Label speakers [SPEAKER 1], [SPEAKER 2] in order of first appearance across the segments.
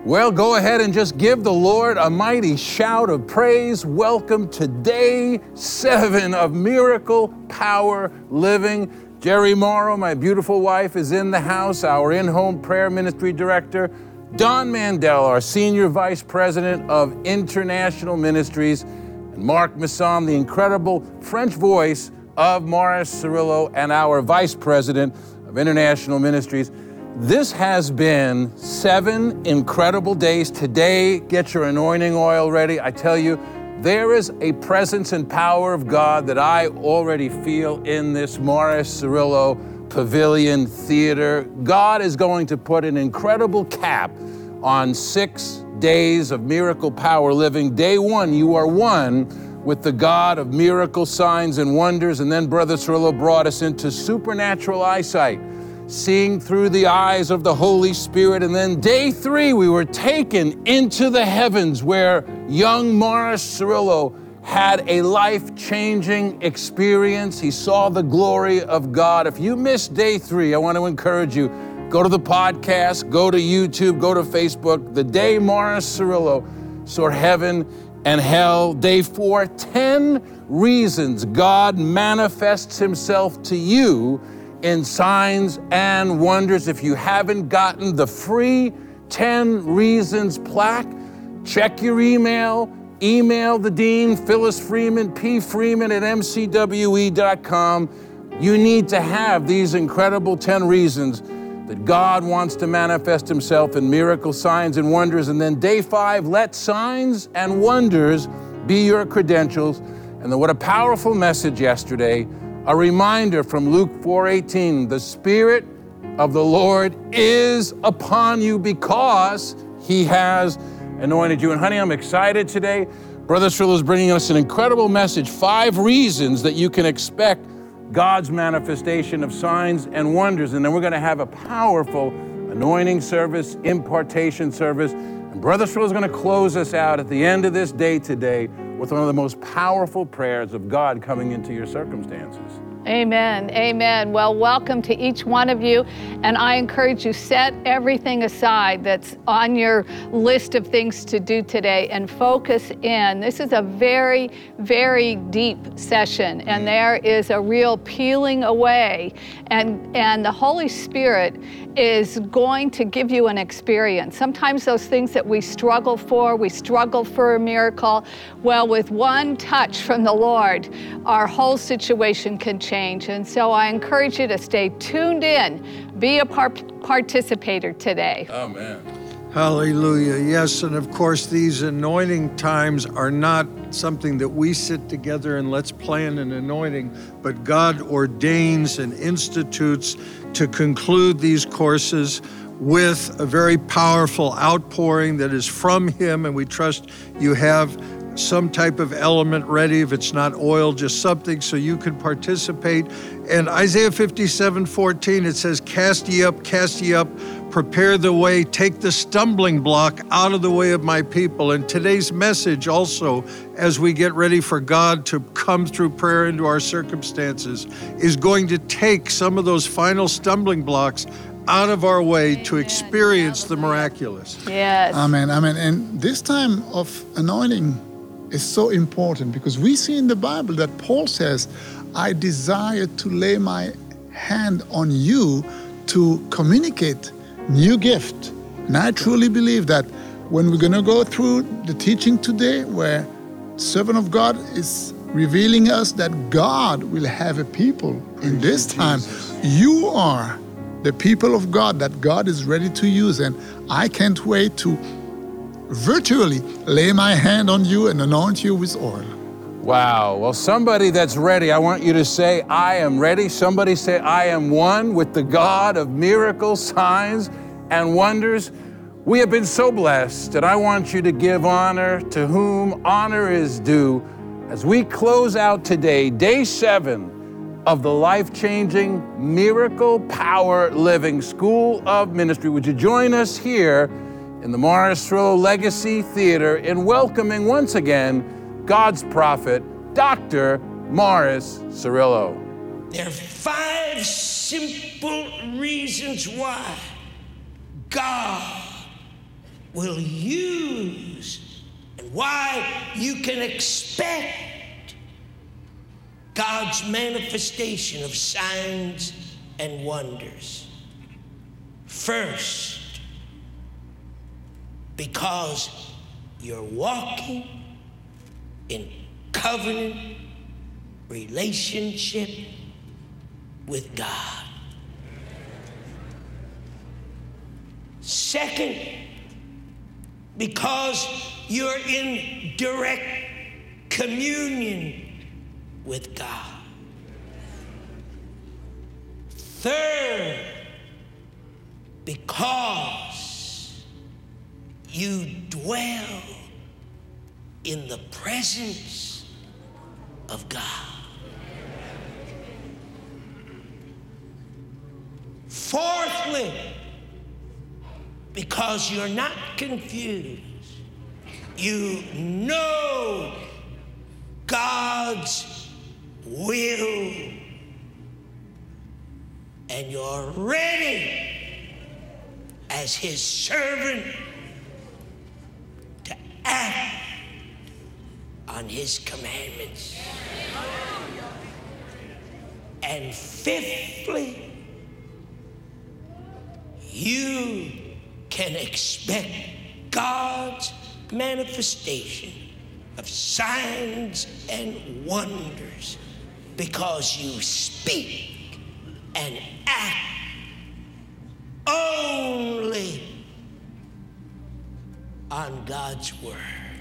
[SPEAKER 1] Well, go ahead and just give the Lord a mighty shout of praise. Welcome to day 7 of Miracle Power Living. Jerry Morrow, my beautiful wife, is in the house, our in-home prayer ministry director. Don Mandel, our senior vice president of international ministries. And Mark Masson, the incredible French voice of Morris Cerullo and our vice president of international ministries. This has been 7 incredible days. Today, get your anointing oil ready. I tell you, there is a presence and power of God that I already feel in this Morris Cerullo Pavilion Theater. God is going to put an incredible cap on 6 days of miracle power living. Day 1, you are one with the God of miracle signs and wonders. And then Brother Cerullo brought us into supernatural eyesight, seeing through the eyes of the Holy Spirit. And then day 3, we were taken into the heavens where young Morris Cerullo had a life-changing experience. He saw the glory of God. If you missed day 3, I want to encourage you, go to the podcast, go to YouTube, go to Facebook. The day Morris Cerullo saw heaven and hell. Day 4, 10 reasons God manifests himself to you in signs and wonders. If you haven't gotten the free 10 Reasons plaque, check your email. Email the dean, Phyllis Freeman, pfreeman@mcwe.com. You need to have these incredible 10 reasons that God wants to manifest himself in miracle signs and wonders. And then day 5, let signs and wonders be your credentials. And then what a powerful message yesterday. A reminder from Luke 4:18, the Spirit of the Lord is upon you because he has anointed you. And honey, I'm excited today. Brother Cerullo is bringing us an incredible message, 5 reasons that you can expect God's manifestation of signs and wonders. And then we're going to have a powerful anointing service, impartation service. And Brother Cerullo is going to close us out at the end of this day today with one of the most powerful prayers of God coming into your circumstances.
[SPEAKER 2] Amen, amen. Well, welcome to each one of you. And I encourage you, set everything aside that's on your list of things to do today and focus in. This is a very, very deep session, and there is a real peeling away. And the Holy Spirit is going to give you an experience. Sometimes those things that we struggle for a miracle. Well, with one touch from the Lord, our whole situation can change. And so I encourage you to stay tuned in, be a participator today.
[SPEAKER 1] Amen.
[SPEAKER 3] Hallelujah. Yes, and of course, these anointing times are not something that we sit together and let's plan an anointing, but God ordains and institutes to conclude these courses with a very powerful outpouring that is from him, and we trust you have some type of element ready. If it's not oil, just something so you can participate. And Isaiah 57:14, it says, cast ye up, prepare the way, take the stumbling block out of the way of my people. And today's message also, as we get ready for God to come through prayer into our circumstances, is going to take some of those final stumbling blocks out of our way to experience the miraculous.
[SPEAKER 2] Yes.
[SPEAKER 4] Amen, amen. And this time of anointing is so important because we see in the Bible that Paul says, I desire to lay my hand on you to communicate new gift. And I truly believe that when we're going to go through the teaching today where servant of God is revealing us that God will have a people in this time, you are the people of God that God is ready to use. And I can't wait to virtually lay my hand on you and anoint you with oil.
[SPEAKER 1] Wow. Well, somebody that's ready, I want you to say, I am ready. Somebody say, I am one with the God of miracles, signs, and wonders. We have been so blessed, and I want you to give honor to whom honor is due as we close out today, day 7 of the life-changing Miracle Power Living School of Ministry. Would you join us here in the Morris Cerullo Legacy Theater in welcoming once again God's prophet, Dr. Morris Cerullo.
[SPEAKER 5] There are 5 simple reasons why God will use and why you can expect God's manifestation of signs and wonders. First, because you're walking in covenant relationship with God. Second, because you're in direct communion with God. Third, because you dwell in the presence of God. Fourthly, because you're not confused, you know God's will, and you're ready as his servant to act on his commandments. And fifthly, you can expect God's manifestation of signs and wonders because you speak and act only on God's word.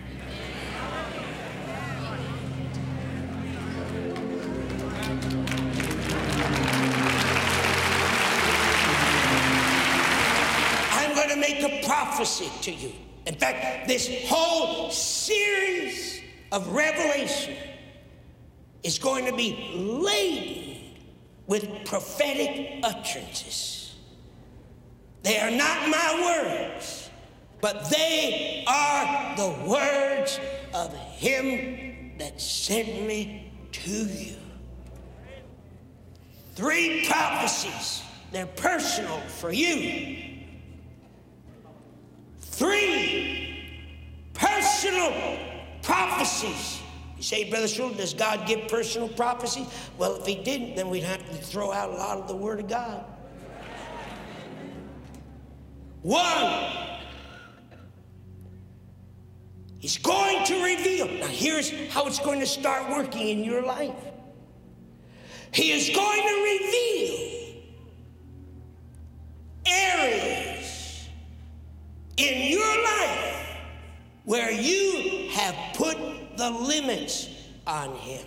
[SPEAKER 5] I'm going to make a prophecy to you. In fact, this whole series of Revelation is going to be laden with prophetic utterances. They are not my words, but they are the words of him that sent me to you. 3 prophecies. They're personal for you. 3 personal prophecies. You say, Brother Schuller, does God give personal prophecies? Well, if he didn't, then we'd have to throw out a lot of the Word of God. 1, he's going to reveal. Now, here's how it's going to start working in your life. He is going to reveal areas in your life where you have put the limits on him.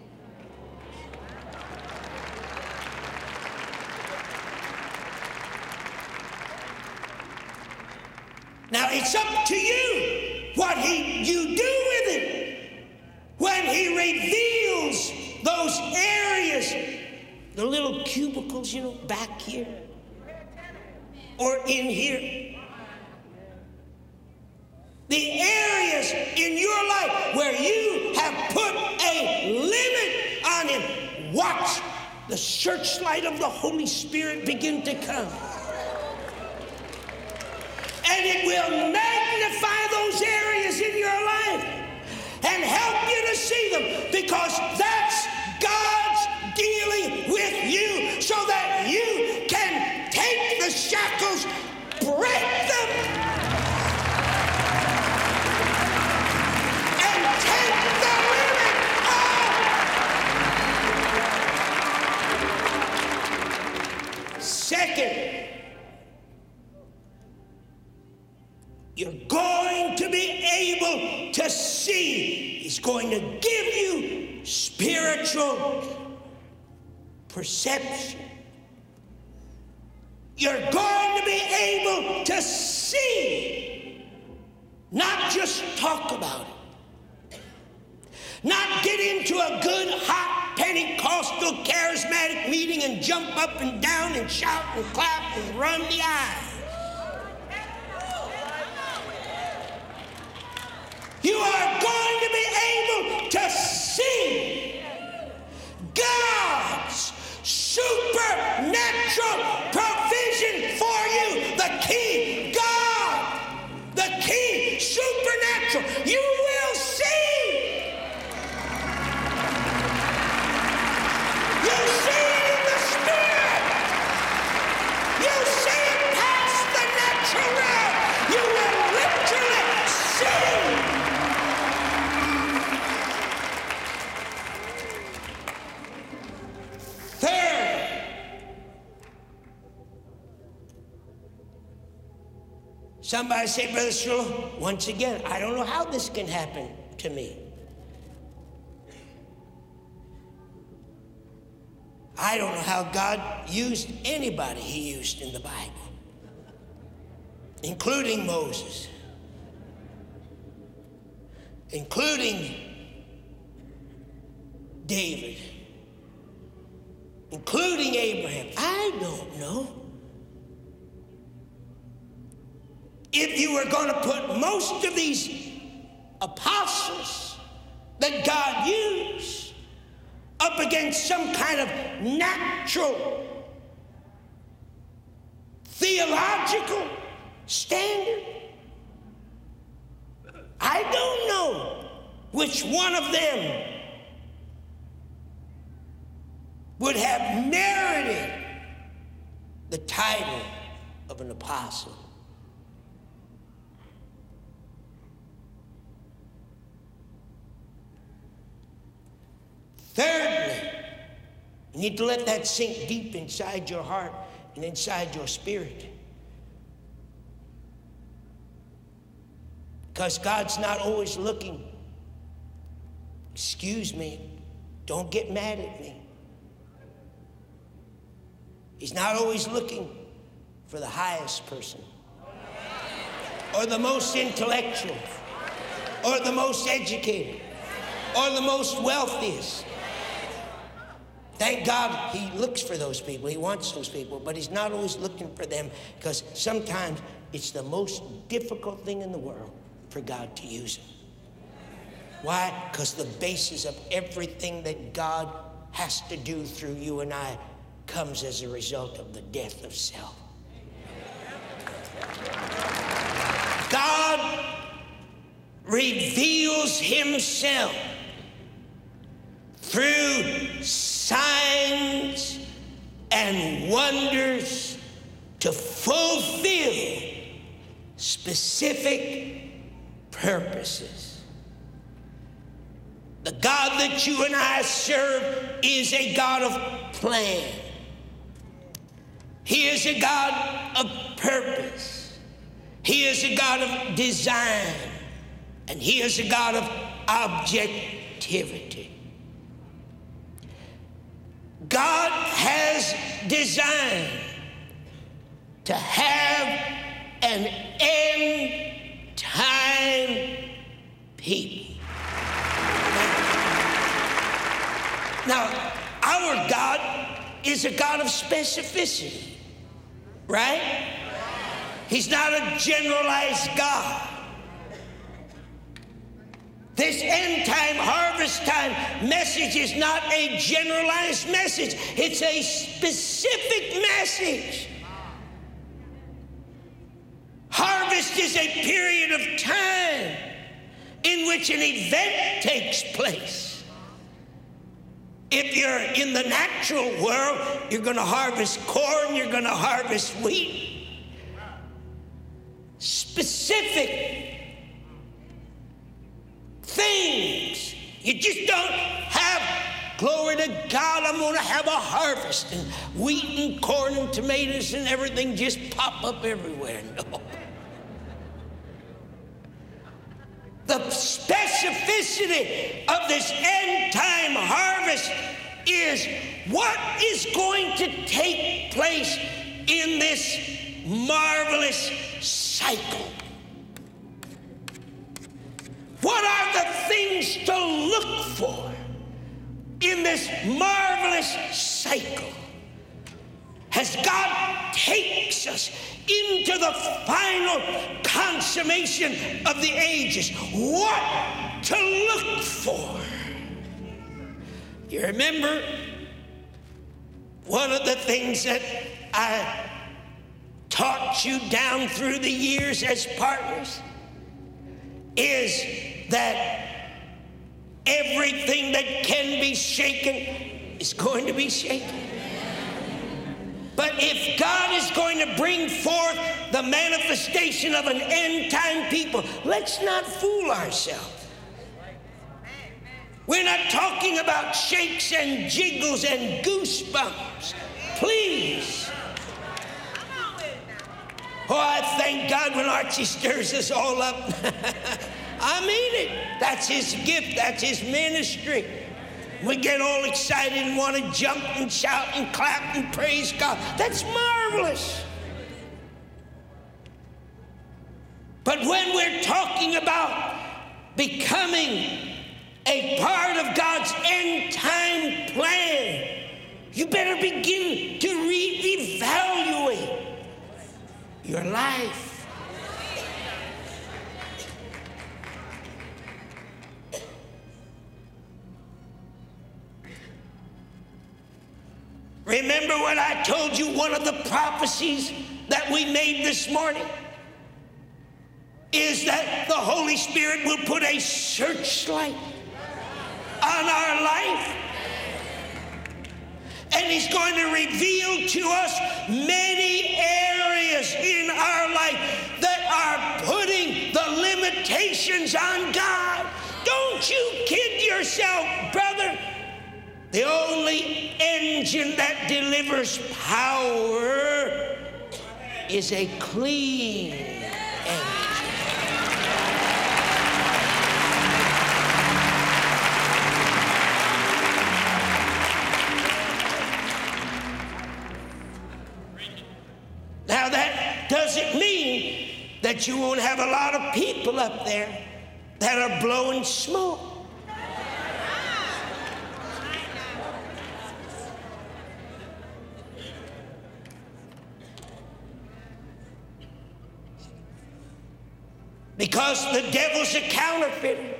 [SPEAKER 5] Now it's up to you what you do with it when he reveals those areas, the little cubicles, back here or in here. The areas in your life where you have put a limit on him. Watch the searchlight of the Holy Spirit begin to come. And it will magnify those areas in your life and help you to see them, because that's God's dealing with you so that you can take the shackles, break them, second, you're going to be able to see. He's going to give you spiritual perception. You're going to be able to see, not just talk about it, not get into a good, hot, Pentecostal, charismatic meeting and jump up and down and shout and clap and run the aisle. You are going to be able to see God's supernatural provision for you. The key, God, the Somebody say, Brother Strillo, once again, I don't know how this can happen to me. I don't know how God used anybody he used in the Bible, including Moses, including David, including Abraham. I don't know. If you were going to put most of these apostles that God used up against some kind of natural, theological standard, I don't know which one of them would have merited the title of an apostle. Thirdly, you need to let that sink deep inside your heart and inside your spirit. Because God's not always looking. Excuse me, don't get mad at me. He's not always looking for the highest person, or the most intellectual, or the most educated, or the most wealthiest. Thank God he looks for those people. He wants those people, but he's not always looking for them, because sometimes it's the most difficult thing in the world for God to use them. Why? Because the basis of everything that God has to do through you and I comes as a result of the death of self. God reveals himself through signs and wonders to fulfill specific purposes. The God that you and I serve is a God of plan. He is a God of purpose. He is a God of design. And he is a God of objectivity. God has designed to have an end time people. Now, our God is a God of specificity, right? He's not a generalized God. This end time, harvest time message is not a generalized message. It's a specific message. Harvest is a period of time in which an event takes place. If you're in the natural world, you're going to harvest corn, you're going to harvest wheat. Specific things. You just don't have, glory to God, I'm going to have a harvest, and wheat and corn and tomatoes and everything just pop up everywhere. No. The specificity of this end time harvest is what is going to take place in this marvelous cycle. What are the things to look for in this marvelous cycle as God takes us into the final consummation of the ages? What to look for? You remember one of the things that I taught you down through the years as partners is that everything that can be shaken is going to be shaken. But if God is going to bring forth the manifestation of an end time people, let's not fool ourselves. We're not talking about shakes and jiggles and goosebumps. Please. Oh, I thank God when Archie stirs us all up. I mean it. That's his gift. That's his ministry. We get all excited and want to jump and shout and clap and praise God. That's marvelous. But when we're talking about becoming a part of God's end time plan, you better begin to reevaluate your life. Remember what I told you, one of the prophecies that we made this morning is that the Holy Spirit will put a searchlight on our life. And he's going to reveal to us many areas in our life that are putting the limitations on God. Don't you kid yourself, brother. The only engine that delivers power is a clean engine. Now that doesn't mean that you won't have a lot of people up there that are blowing smoke. Because the devil's a counterfeiter.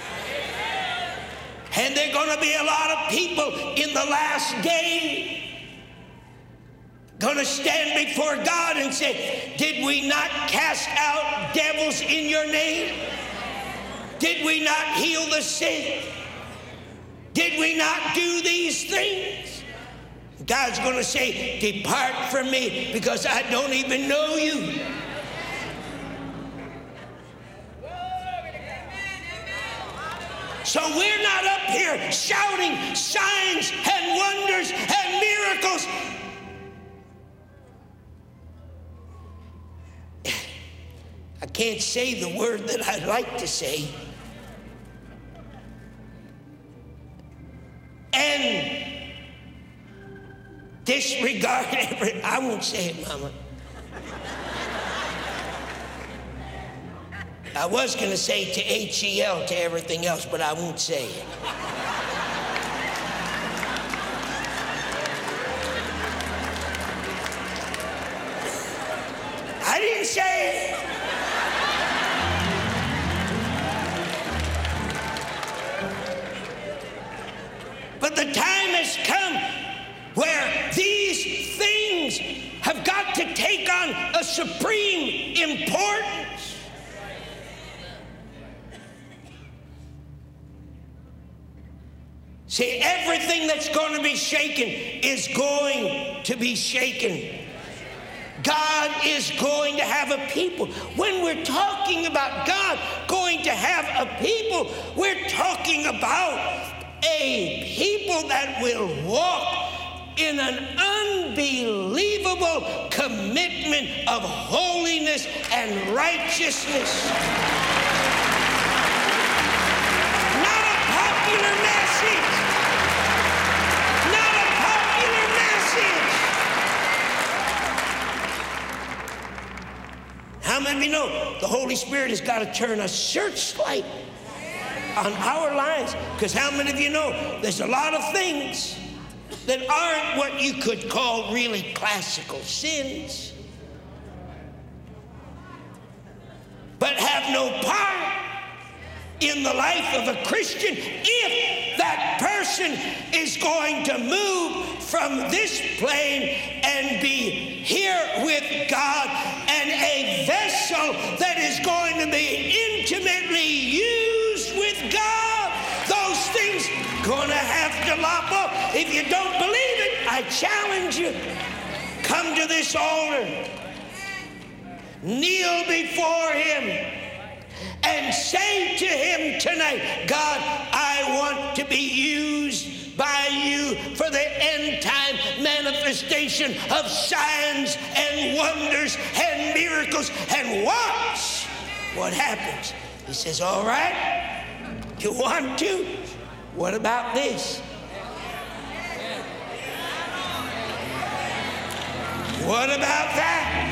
[SPEAKER 5] And there are going to be a lot of people in the last day going to stand before God and say, did we not cast out devils in your name? Did we not heal the sick? Did we not do these things? God's going to say, depart from me, because I don't even know you. So we're not up here shouting signs and wonders and miracles. I can't say the word that I'd like to say. And disregard I won't say it, Mama. I was going to say to H-E-L to everything else, but I won't say it. I didn't say it. But the time has come where these things have got to take on a supreme importance. See, everything that's going to be shaken is going to be shaken. God is going to have a people. When we're talking about God going to have a people, we're talking about a people that will walk in an unbelievable commitment of holiness and righteousness. Not a popular message. Not a popular message. How many of you know the Holy Spirit has got to turn a searchlight on our lives? Because how many of you know there's a lot of things that aren't what you could call really classical sins, but have no part in the life of a Christian if that person is going to move from this plane and be here with God and a vessel that is going to be intimately used with God. Those things going to have to lop up. If you don't believe it, I challenge you. Come to this altar. Kneel before him and say to him tonight, God, I want to be used by you for the end time manifestation manifestation of signs and wonders and miracles. And watch what happens. He says, all right, you want to? What about this? What about that?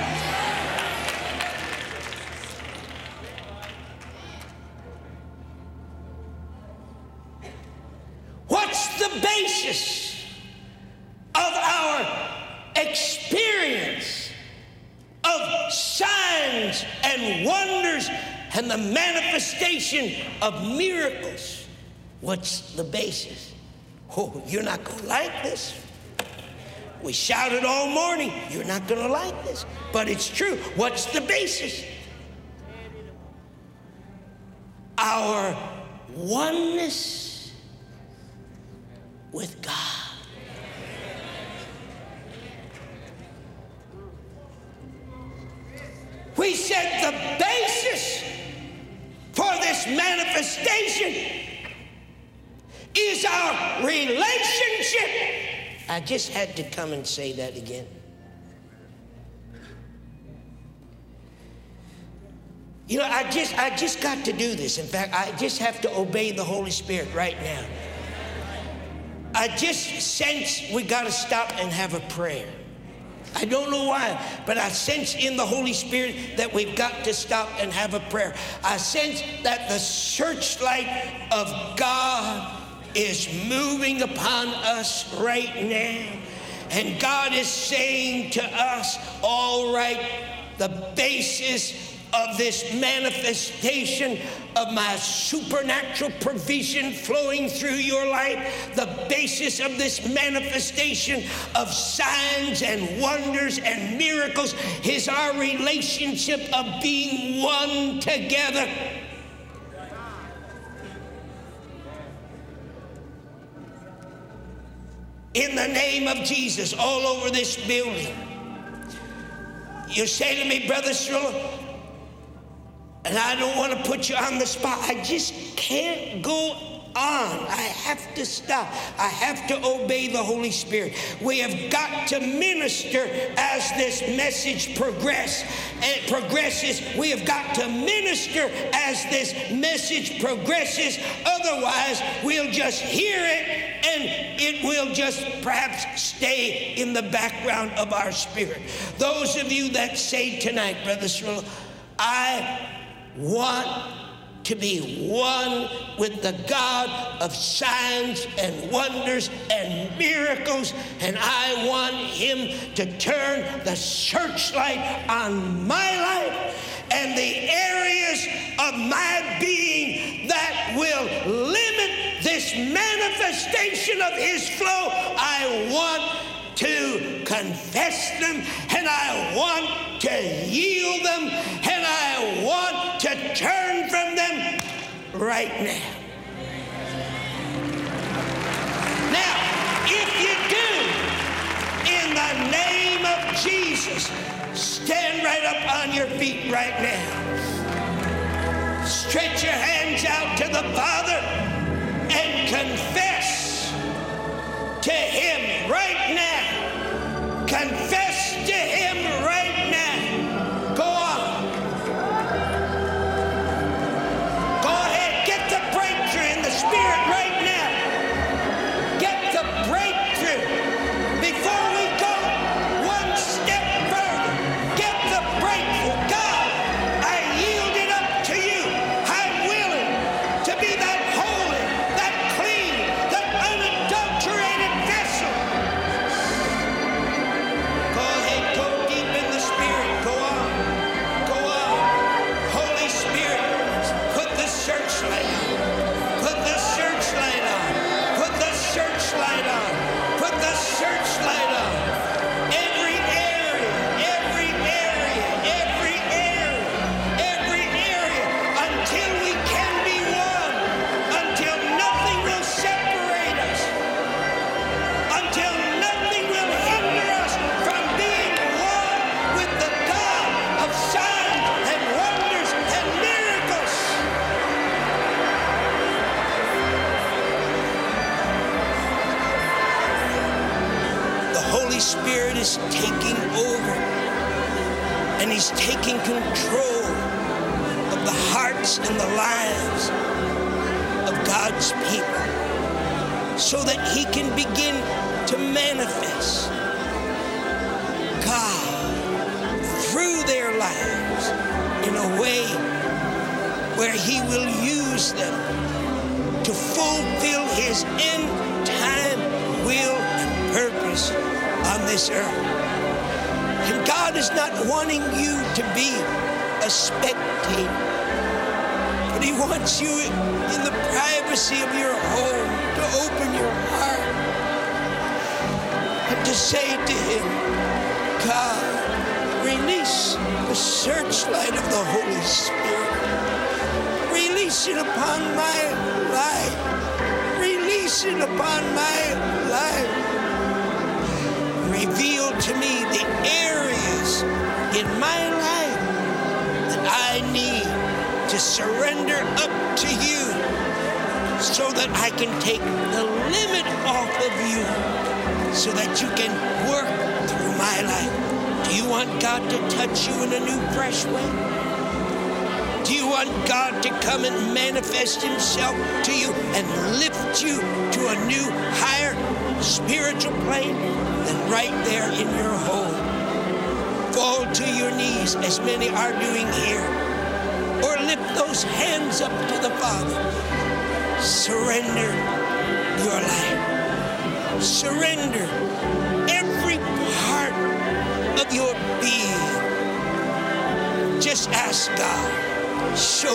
[SPEAKER 5] What's the basis of our experience of signs and wonders and the manifestation of miracles? What's the basis? Oh, you're not going to like this. We shouted all morning. You're not going to like this. But it's true. What's the basis? Our oneness with God. We said the basis for this manifestation is our relationship. I just had to come and say that again. You know, I just got to do this. In fact, I just have to obey the Holy Spirit right now. I just sense we got to stop and have a prayer. I don't know why, but I sense in the Holy Spirit that we've got to stop and have a prayer. I sense that the searchlight of God is moving upon us right now. And God is saying to us, all right, the basis of this manifestation of my supernatural provision flowing through your life, the basis of this manifestation of signs and wonders and miracles is our relationship of being one together. In the name of Jesus, all over this building. You say to me, Brother Cirillo, and I don't want to put you on the spot, I just can't go on. I have to stop. I have to obey the Holy Spirit. We have got to minister as this message progresses. We have got to minister as this message progresses. Otherwise, we'll just hear it and it will just perhaps stay in the background of our spirit. Those of you that say tonight, Brother Cirillo, I want to be one with the God of signs and wonders and miracles, and I want him to turn the searchlight on my life and the areas of my being that will limit this manifestation of his flow. I want to confess them, and I want to yield them, and I want to turn from them right now. Now, if you do, in the name of Jesus, stand right up on your feet right now. Stretch your hands out to the Father and confess to him right now. Confess to him right now. Go on. Go ahead. Get the breakthrough in the Spirit right now. Get the breakthrough before we go one step further. Get the breakthrough. God, I yield it up to you. I'm willing to be that holy, that clean, that unadulterated vessel Spirit is taking over, and he's taking control of the hearts and the lives of God's people, so that he can begin to manifest God through their lives in a way where he will use them to fulfill his end time will and purpose on this earth. And God is not wanting you to be a spectator, but he wants you in the privacy of your home to open your heart and to say to him, God, release the searchlight of the Holy Spirit. Release it upon my life. Release it upon my life. Reveal to me the areas in my life that I need to surrender up to you, so that I can take the limit off of you, so that you can work through my life. Do you want God to touch you in a new, fresh way? Do you want God to come and manifest himself to you and lift you to a new, higher spiritual plane? Then right there in your home, fall to your knees, as many are doing here, or lift those hands up to the Father. Surrender your life. Surrender every part of your being. Just ask God, show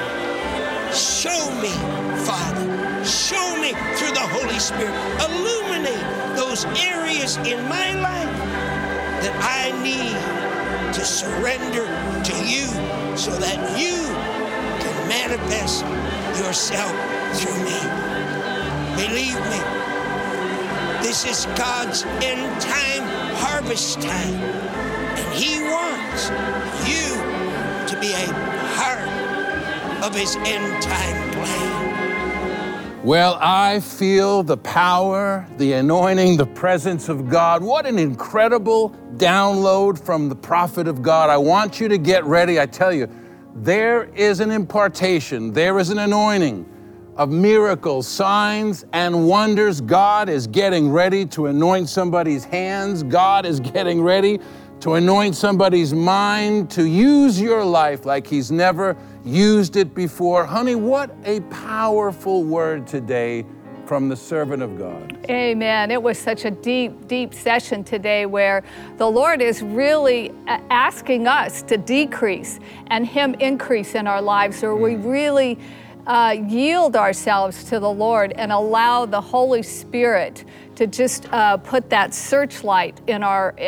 [SPEAKER 5] me, Father. Show me through the Holy Spirit. Illuminate those areas in my life that I need to surrender to you, so that you can manifest yourself through me. Believe me, this is God's end time, harvest time, and he wants you to be a part of his end time plan.
[SPEAKER 1] Well, I feel the power, the anointing, the presence of God. What an incredible download from the prophet of God. I want you to get ready. I tell you, there is an impartation, there is an anointing of miracles, signs, and wonders. God is getting ready to anoint somebody's hands. God is getting ready to anoint somebody's mind, to use your life like he's never used it before. Honey, what a powerful word today from the servant of God.
[SPEAKER 2] Amen. It was such a deep, deep session today where the Lord is really asking us to decrease and him increase in our lives, or we really yield ourselves to the Lord and allow the Holy Spirit to just put that searchlight in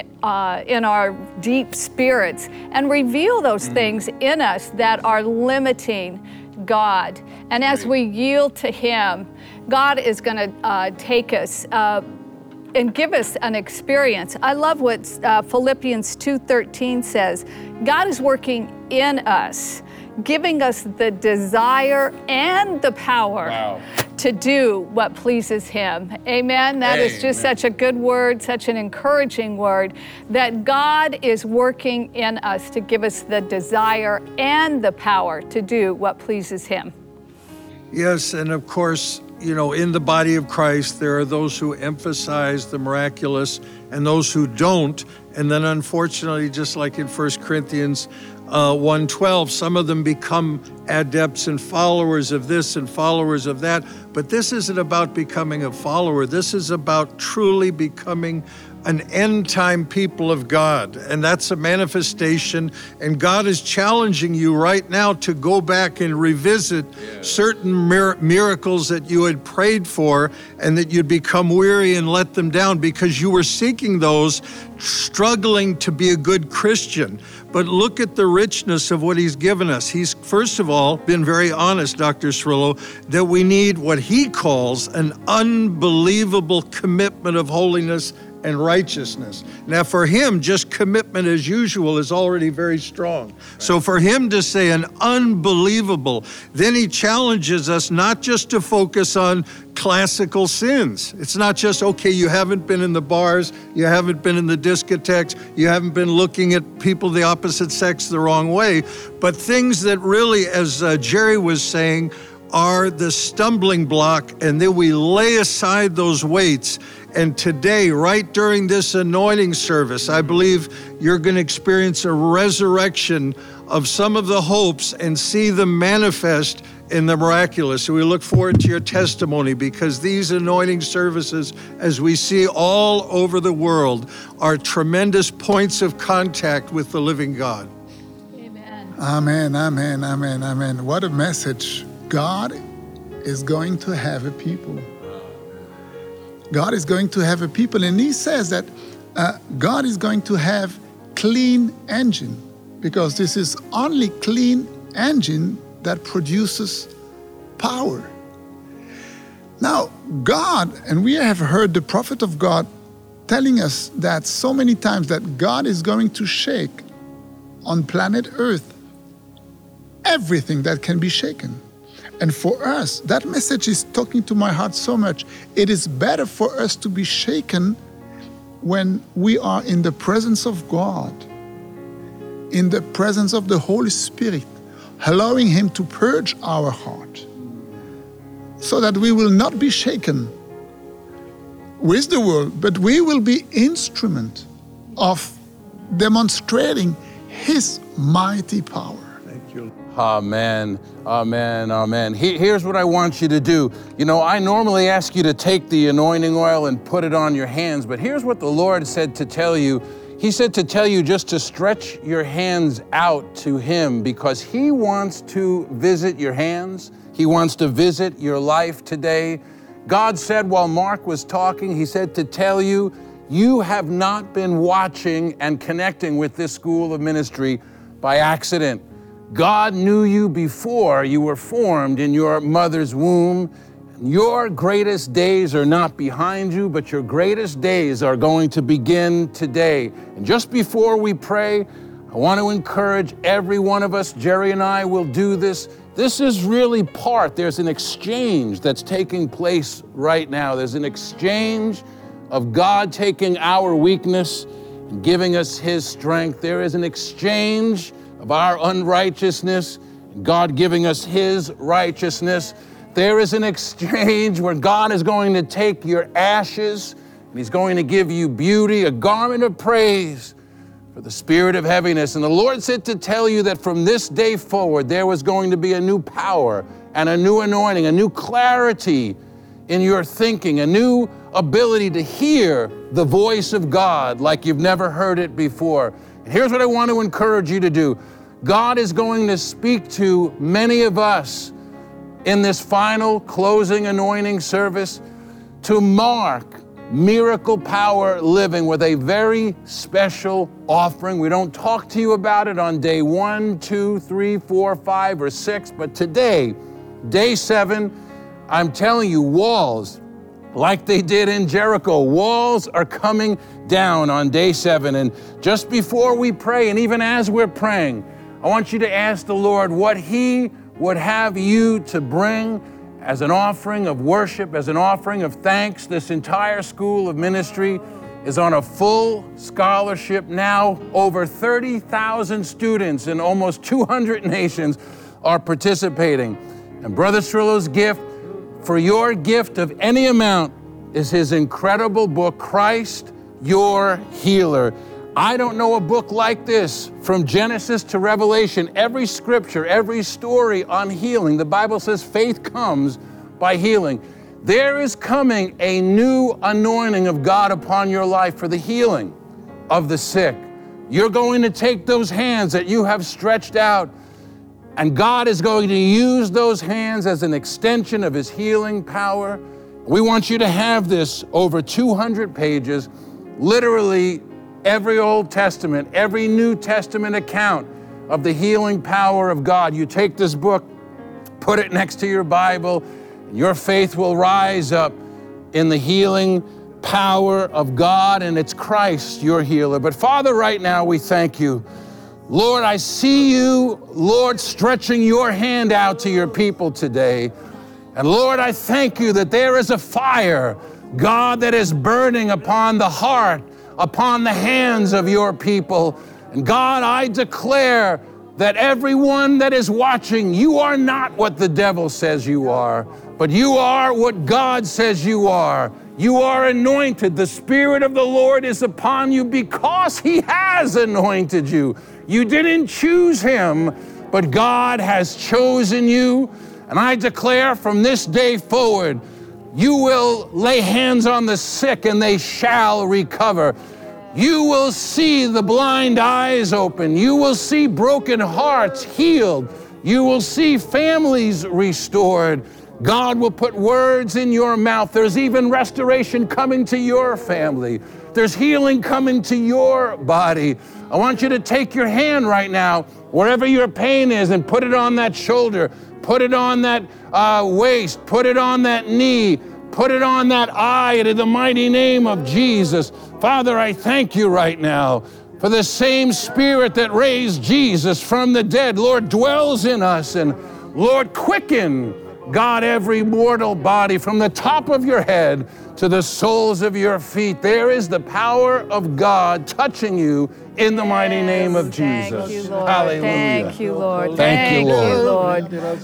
[SPEAKER 2] our deep spirits and reveal those things in us that are limiting God. And as we yield to him, God is going to take us and give us an experience. I love what Philippians 2:13 says. God is working in us, giving us the desire and the power to do what pleases him. Amen. That is just such a good word, such an encouraging word, that God is working in us to give us the desire and the power to do what pleases him.
[SPEAKER 3] Yes, and of course, you know, in the body of Christ, there are those who emphasize the miraculous and those who don't. And then unfortunately, just like in 1 Corinthians 1:12, some of them become adepts and followers of this and followers of that. But this isn't about becoming a follower. This is about truly becoming an end-time people of God, and that's a manifestation. And God is challenging you right now to go back and revisit certain miracles that you had prayed for, and that you'd become weary and let them down because you were seeking those, struggling to be a good Christian. But look at the richness of what he's given us. He's, first of all, been very honest, Dr. Cirillo, that we need what he calls an unbelievable commitment of holiness and righteousness. Now for him, just commitment as usual is already very strong. So for him to say an unbelievable, then he challenges us not just to focus on classical sins. It's not just, okay, you haven't been in the bars, you haven't been in the discotheques, you haven't been looking at people of the opposite sex the wrong way, but things that really, as Jerry was saying, are the stumbling block, and then we lay aside those weights. And today, right during this anointing service, I believe you're going to experience a resurrection of some of the hopes and see them manifest in the miraculous. So we look forward to your testimony, because these anointing services, as we see all over the world, are tremendous points of contact with the living God.
[SPEAKER 2] Amen.
[SPEAKER 4] Amen, amen, amen, amen. What a message. God is going to have a people. God is going to have a people. And he says that God is going to have clean engine, because this is only clean engine that produces power. Now, God, and we have heard the prophet of God telling us that so many times, that God is going to shake on planet Earth everything that can be shaken. And for us, that message is talking to my heart so much. It is better for us to be shaken when we are in the presence of God, in the presence of the Holy Spirit, allowing him to purge our heart, so that we will not be shaken with the world, but we will be instrument of demonstrating his mighty power.
[SPEAKER 3] Thank you.
[SPEAKER 1] Amen, amen, amen. Here's what I want you to do. You know, I normally ask you to take the anointing oil and put it on your hands, but here's what the Lord said to tell you. He said to tell you just to stretch your hands out to him, because he wants to visit your hands. He wants to visit your life today. God said while Mark was talking, he said to tell you, you have not been watching and connecting with this school of ministry by accident. God knew you before you were formed in your mother's womb. Your greatest days are not behind you, but your greatest days are going to begin today. And just before we pray, I want to encourage every one of us. Jerry and I will do this. This is really there's an exchange that's taking place right now. There's an exchange of God taking our weakness and giving us his strength. There is an exchange of our unrighteousness and God giving us his righteousness. There is an exchange where God is going to take your ashes and he's going to give you beauty, a garment of praise for the spirit of heaviness. And the Lord said to tell you that from this day forward, there was going to be a new power and a new anointing, a new clarity in your thinking, a new ability to hear the voice of God like you've never heard it before. And here's what I want to encourage you to do. God is going to speak to many of us in this final closing anointing service to mark Miracle Power Living with a very special offering. We don't talk to you about it on day 1, 2, 3, 4, 5, or 6, but today, day 7, I'm telling you, walls, like they did in Jericho, walls are coming down on day 7. And just before we pray, and even as we're praying, I want you to ask the Lord what he would have you to bring as an offering of worship, as an offering of thanks. This entire school of ministry is on a full scholarship now. Over 30,000 students in almost 200 nations are participating. And Brother Cirillo's gift, for your gift of any amount, is his incredible book, Christ, Your Healer. I don't know a book like this. From Genesis to Revelation, every scripture, every story on healing. The Bible says faith comes by healing. There is coming a new anointing of God upon your life for the healing of the sick. You're going to take those hands that you have stretched out, and God is going to use those hands as an extension of his healing power. We want you to have this over 200 pages, literally every Old Testament, every New Testament account of the healing power of God. You take this book, put it next to your Bible, and your faith will rise up in the healing power of God, and it's Christ, your healer. But Father, right now we thank you. Lord, I see you, Lord, stretching your hand out to your people today. And Lord, I thank you that there is a fire, God, that is burning upon the heart, upon the hands of your people. And God, I declare that everyone that is watching, you are not what the devil says you are, but you are what God says you are. You are anointed. The Spirit of the Lord is upon you because He has anointed you. You didn't choose Him, but God has chosen you. And I declare from this day forward, you will lay hands on the sick and they shall recover. You will see the blind eyes open. You will see broken hearts healed. You will see families restored. God will put words in your mouth. There's even restoration coming to your family. There's healing coming to your body. I want you to take your hand right now, wherever your pain is, and put it on that shoulder, put it on that waist, put it on that knee, put it on that eye in the mighty name of Jesus. Father, I thank you right now for the same Spirit that raised Jesus from the dead, Lord, dwells in us. And Lord, quicken, God, every mortal body from the top of your head to the soles of your feet. There is the power of God touching you in the mighty name of Jesus.
[SPEAKER 2] Thank you, Lord.
[SPEAKER 1] Hallelujah.
[SPEAKER 2] Thank you, Lord.
[SPEAKER 1] Thank you, Lord.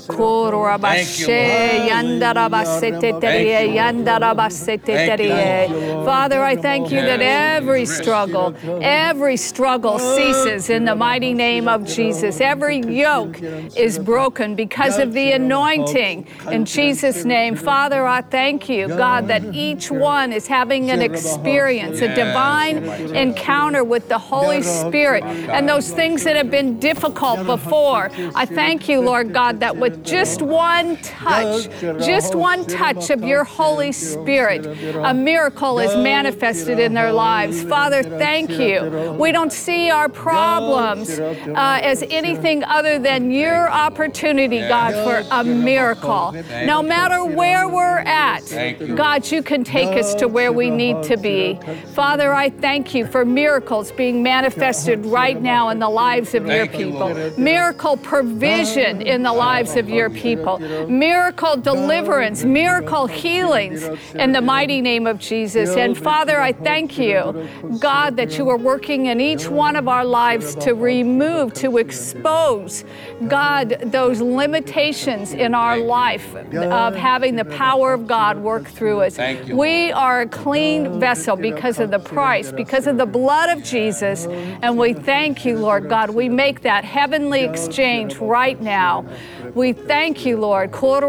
[SPEAKER 2] Father, I thank you that every struggle ceases in the mighty name of Jesus. Every yoke is broken because of the anointing in Jesus' name. Father, I thank you, God, that each one is having an experience, a divine encounter with the Holy Spirit, and those things that have been difficult before. I thank you, Lord God, that with just one touch of your Holy Spirit, a miracle is manifested in their lives. Father, thank you. We don't see our problems as anything other than your opportunity, God, for a miracle. No matter where we're at, God, you can take us to where we need to be. Father, I thank you for miracles being manifested right now in the lives of your people. Miracle provision in the lives of your people. Miracle deliverance, miracle healings in the mighty name of Jesus. And Father, I thank you, God, that you are working in each one of our lives to remove, to expose, God, those limitations in our life of having the power of God work through us. We are a clean vessel because of the price, because of the blood of Jesus, and we thank you, Lord God. We make that heavenly exchange right now. We thank you, Lord. Thank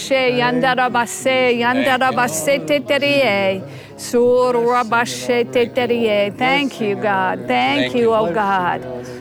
[SPEAKER 2] you, God. Thank you, oh God.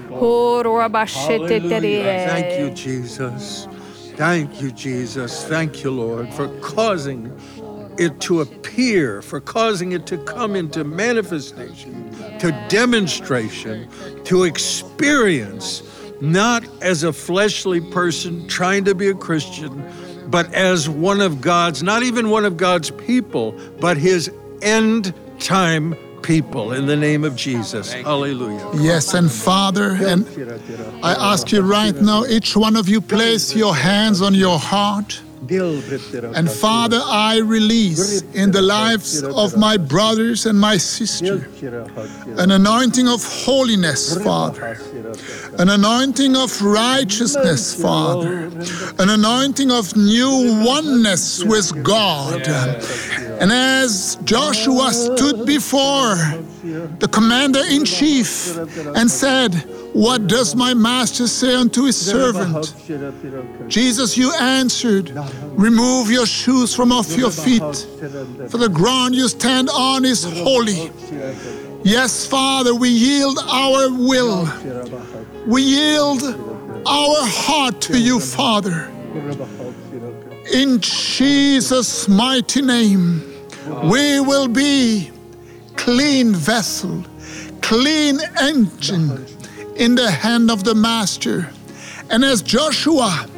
[SPEAKER 3] Thank you, Jesus. Thank you, Jesus. Thank you, Lord, for causing it to appear, for causing it to come into manifestation, to demonstration, to experience, not as a fleshly person trying to be a Christian, but as one of God's, not even one of God's people, but His end time people, in the name of Jesus. Hallelujah.
[SPEAKER 4] Yes, and Father, and I ask you right now, each one of you place your hands on your heart. And Father, I release in the lives of my brothers and my sister an anointing of holiness, Father, an anointing of righteousness, Father, an anointing of new oneness with God. And as Joshua stood before the commander-in-chief and said, "What does my master say unto his servant?" Jesus, you answered, "Remove your shoes from off your feet, for the ground you stand on is holy." Yes, Father, we yield our will. We yield our heart to you, Father. In Jesus' mighty name, we will be clean vessel, clean engine in the hand of the Master. And as Joshua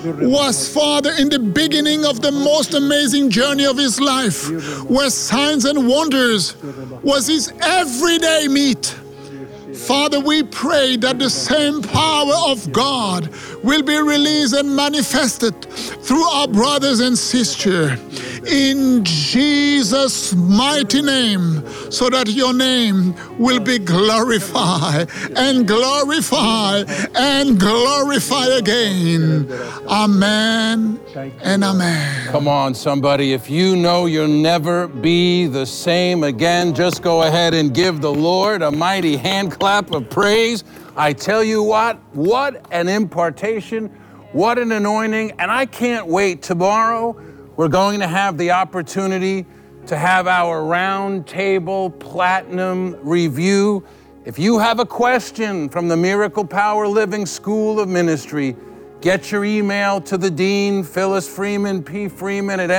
[SPEAKER 4] was, Father, in the beginning of the most amazing journey of his life, where signs and wonders was his everyday meat. Father, we pray that the same power of God will be released and manifested through our brothers and sisters in Jesus' mighty name, so that your name will be glorified and glorified and glorified again. Amen and amen.
[SPEAKER 1] Come on, somebody. If you know you'll never be the same again, just go ahead and give the Lord a mighty hand clap of praise. I tell you what an impartation, what an anointing, and I can't wait. Tomorrow, we're going to have the opportunity to have our round table platinum review. If you have a question from the Miracle Power Living School of Ministry, get your email to the Dean, Phyllis Freeman, P. Freeman at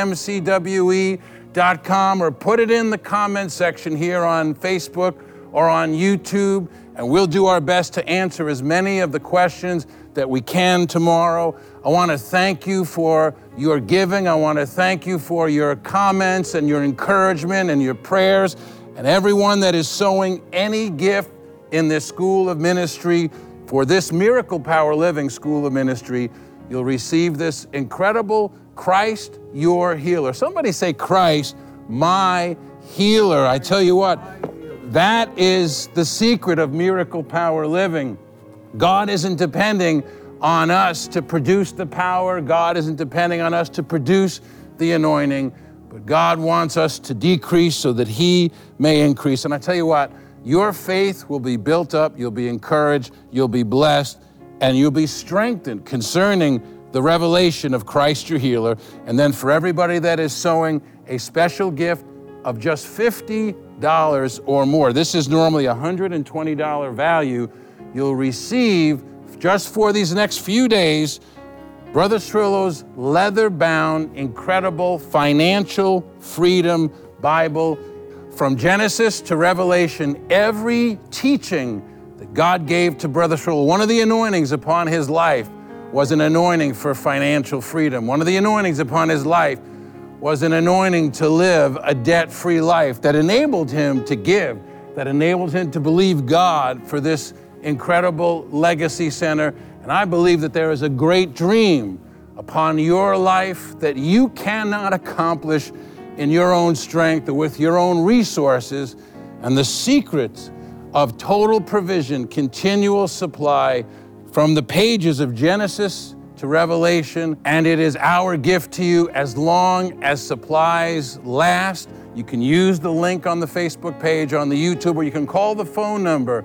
[SPEAKER 1] mcwe.com, or put it in the comment section here on Facebook or on YouTube, and we'll do our best to answer as many of the questions that we can tomorrow. I want to thank you for your giving. I want to thank you for your comments and your encouragement and your prayers, and everyone that is sowing any gift in this school of ministry. For this Miracle Power Living School of Ministry, you'll receive this incredible Christ, your healer. Somebody say, Christ, my healer. I tell you what, that is the secret of Miracle Power Living. God isn't depending on us to produce the power. God isn't depending on us to produce the anointing, but God wants us to decrease so that He may increase. And I tell you what, your faith will be built up, you'll be encouraged, you'll be blessed, and you'll be strengthened concerning the revelation of Christ your healer. And then for everybody that is sowing a special gift of just $50 or more, this is normally a $120 value, you'll receive, just for these next few days, Brother Cirillo's leather-bound, incredible financial freedom Bible. From Genesis to Revelation, every teaching that God gave to Brother Cirillo, one of the anointings upon his life was an anointing for financial freedom. One of the anointings upon his life was an anointing to live a debt-free life that enabled him to give, that enabled him to believe God for this incredible legacy center. And I believe that there is a great dream upon your life that you cannot accomplish in your own strength or with your own resources. And the secrets of total provision, continual supply from the pages of Genesis to Revelation, and it is our gift to you as long as supplies last. You can use the link on the Facebook page, on the YouTube, or you can call the phone number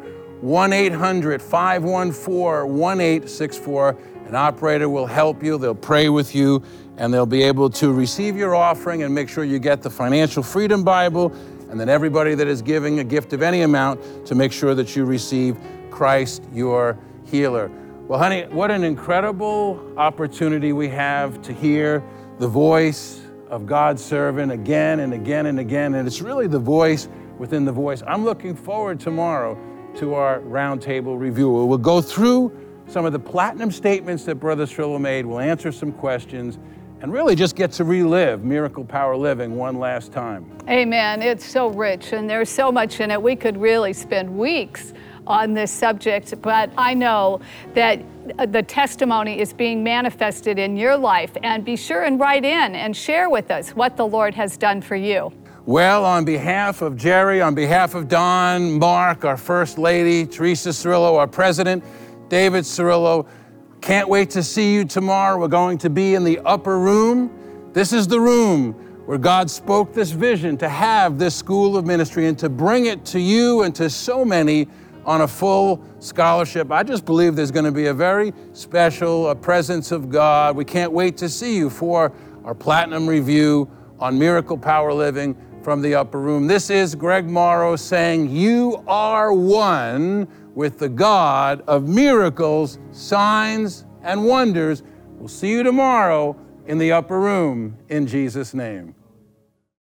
[SPEAKER 1] 1-800-514-1864. An operator will help you, they'll pray with you, and they'll be able to receive your offering and make sure you get the Financial Freedom Bible, and then everybody that is giving a gift of any amount to make sure that you receive Christ your healer. Well, honey, what an incredible opportunity we have to hear the voice of God's servant again and again and again, and it's really the voice within the voice. I'm looking forward tomorrow to our roundtable review. We'll go through some of the platinum statements that Brother Cirillo made. We'll answer some questions and really just get to relive Miracle Power Living one last time.
[SPEAKER 2] Amen. It's so rich and there's so much in it. We could really spend weeks on this subject, but I know that the testimony is being manifested in your life. And be sure and write in and share with us what the Lord has done for you.
[SPEAKER 1] Well, on behalf of Jerry, on behalf of Don, Mark, our First Lady, Teresa Cirillo, our President, David Cirillo, can't wait to see you tomorrow. We're going to be in the upper room. This is the room where God spoke this vision to have this school of ministry and to bring it to you and to so many on a full scholarship. I just believe there's going to be a very special presence of God. We can't wait to see you for our Platinum Review on Miracle Power Living from the upper room. This is Greg Morrow saying, you are one with the God of miracles, signs, and wonders. We'll see you tomorrow in the upper room in Jesus' name.